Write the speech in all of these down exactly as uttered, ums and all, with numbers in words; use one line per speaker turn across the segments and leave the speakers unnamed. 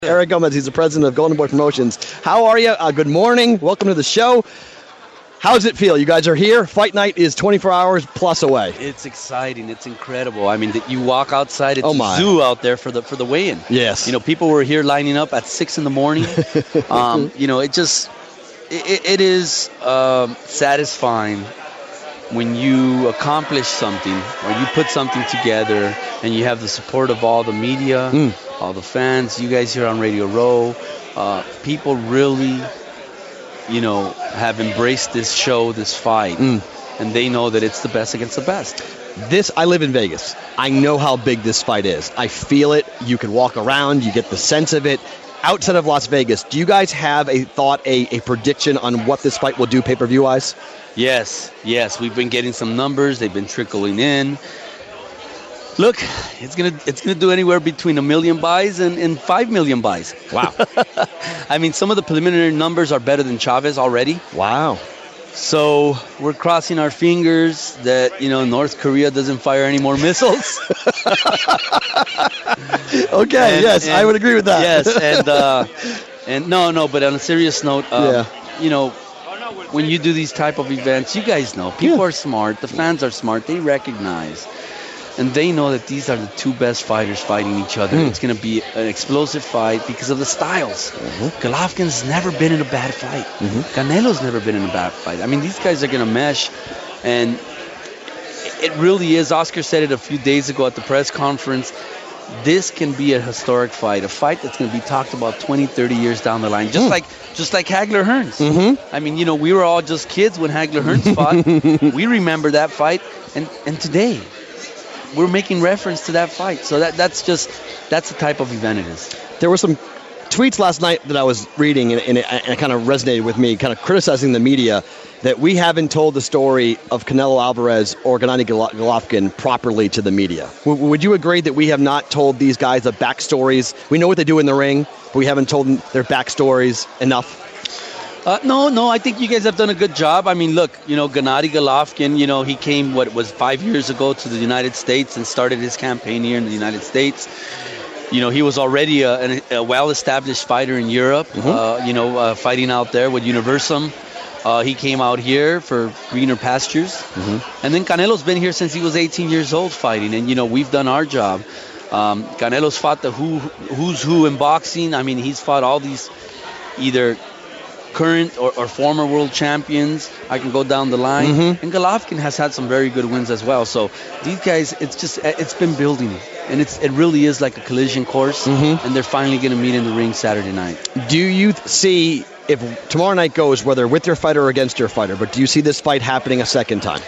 Eric Gomez, he's the president of Golden Boy Promotions. How are you? Uh, good morning. Welcome to the show. How does it feel? You guys are here. Fight night is twenty-four hours plus away.
It's exciting. It's incredible. I mean, that you walk outside, it's
oh my.
a zoo out there for the for the weigh-in.
Yes.
You know, people were here lining up at six in the morning. um, you know, it just it, it is um, satisfying when you accomplish something or you put something together and you have the support of all the media, mm. all the fans, you guys here on Radio Row. Uh, people really, you know, have embraced this show, this fight, mm. and they know that it's the best against the best.
This, I live in Vegas. I know how big this fight is. I feel it. You can walk around. You get the sense of it. Outside of Las Vegas, do you guys have a thought, a, a prediction on what this fight will do pay-per-view wise?
Yes, yes. We've been getting some numbers. They've been trickling in. Look, it's gonna it's gonna do anywhere between a million buys and, and five million buys.
Wow.
I mean, some of the preliminary numbers are better than Chavez already.
Wow.
So we're crossing our fingers that, you know, North Korea doesn't fire any more missiles.
Okay, and, yes, and, I would agree with that.
Yes, and uh, and no, no, but on a serious note, uh,
yeah.
you know, when you do these type of events, you guys know, people yeah. are smart, the fans are smart, they recognize. And they know that these are the two best fighters fighting each other. Mm. It's going to be an explosive fight because of the styles. Mm-hmm. Golovkin's never been in a bad fight. Mm-hmm. Canelo's never been in a bad fight. I mean, these guys are going to mesh. And it really is. Oscar said it a few days ago at the press conference. This can be a historic fight, a fight that's going to be talked about twenty, thirty years down the line, just mm. like just like Hagler-Hearns. Mm-hmm. I mean, you know, we were all just kids when Hagler-Hearns fought. We remember that fight. And, and today, we're making reference to that fight. So that that's just, that's the type of event it is.
There were some tweets last night that I was reading, and, and, it, and it kind of resonated with me, kind of criticizing the media, that we haven't told the story of Canelo Alvarez or Gennady Golovkin properly to the media. W- would you agree that we have not told these guys the backstories? We know what they do in the ring, but we haven't told them their backstories enough?
Uh, no, no, I think you guys have done a good job. I mean, look, you know, Gennady Golovkin, you know, he came, what, was five years ago to the United States and started his campaign here in the United States. You know, he was already a, a well-established fighter in Europe, mm-hmm. uh, you know, uh, fighting out there with Universum. Uh, he came out here for greener pastures. Mm-hmm. And then Canelo's been here since he was eighteen years old fighting. And, you know, we've done our job. Um, Canelo's fought the who, who's who in boxing. I mean, he's fought all these either current or, or former world champions. I can go down the line. Mm-hmm. And Golovkin has had some very good wins as well. So these guys, it's just, it's been building. And it's it really is like a collision course. Mm-hmm. And they're finally going to meet in the ring Saturday night.
Do you see, if tomorrow night goes, whether with your fighter or against your fighter, but do you see this fight happening a second time?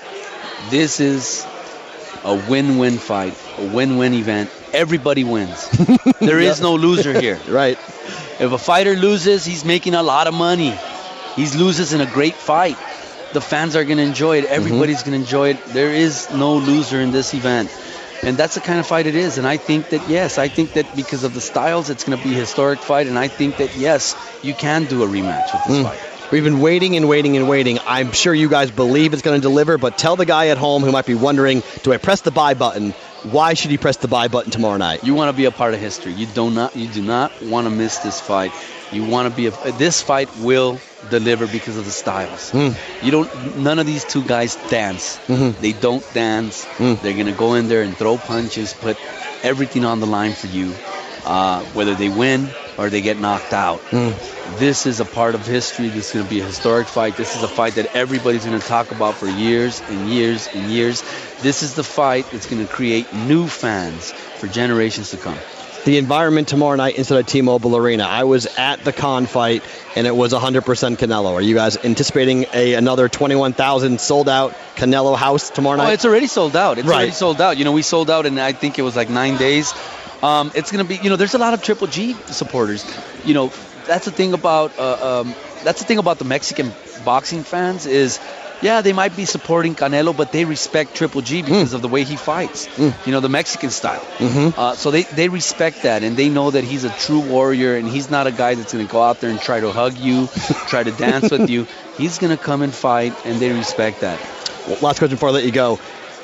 This is a win-win fight, a win-win event. Everybody wins. There is no loser here.
Right.
If a fighter loses, he's making a lot of money. He loses in a great fight. The fans are going to enjoy it. Everybody's mm-hmm. going to enjoy it. There is no loser in this event. And that's the kind of fight it is. And I think that, yes, I think that because of the styles, it's going to be a historic fight. And I think that, yes, you can do a rematch with this mm. fight.
We've been waiting and waiting and waiting. I'm sure you guys believe it's going to deliver, but tell the guy at home who might be wondering, do I press the buy button? Why should he press the buy button tomorrow night?
You want to be a part of history. You do not you do not want to miss this fight. You want to be a this fight will deliver because of the styles. Mm. You don't none of these two guys dance. Mm-hmm. They don't dance. Mm. They're going to go in there and throw punches, put everything on the line for you. Uh, whether they win or they get knocked out. Mm. This is a part of history. This is going to be a historic fight. This is a fight that everybody's going to talk about for years and years and years. This is the fight that's going to create new fans for generations to come.
The environment tomorrow night inside of T-Mobile Arena. I was at the Khan fight, and it was one hundred percent Canelo. Are you guys anticipating a another twenty-one thousand sold-out Canelo house tomorrow night?
Oh, it's already sold out. It's
right.
already sold out. You know, we sold out in, I think it was like nine days. Um, it's going to be, you know, there's a lot of Triple G supporters. You know, that's the thing about uh, um, that's the thing about the Mexican boxing fans is, yeah, they might be supporting Canelo, but they respect Triple G because mm. of the way he fights. Mm. You know, the Mexican style. Mm-hmm. Uh, so they, they respect that, and they know that he's a true warrior, and he's not a guy that's going to go out there and try to hug you, try to dance with you. He's going to come and fight, and they respect that.
Well, last question before I let you go.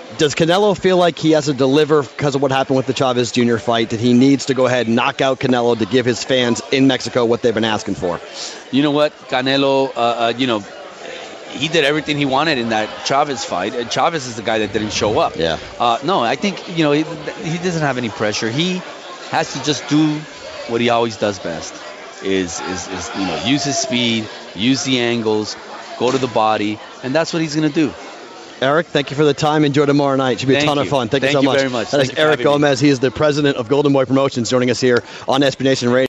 Does Canelo feel like he has to deliver because of what happened with the Chavez Junior fight, that he needs to go ahead and knock out Canelo to give his fans in Mexico what they've been asking for?
You know what? Canelo, uh, uh, you know, he did everything he wanted in that Chavez fight. And Chavez is the guy that didn't show up.
Yeah.
Uh, no, I think, you know, he, he doesn't have any pressure. He has to just do what he always does best, is, is, is you know, use his speed, use the angles, go to the body, and that's what he's going to do.
Eric, thank you for the time. Enjoy tomorrow night. It should be
Thank
a ton
you.
of fun. Thank,
Thank
you so
you
much.
very much.
That is
Thank you for
Eric
having me.
Gomez. He is the president of Golden Boy Promotions, joining us here on S B Nation Radio.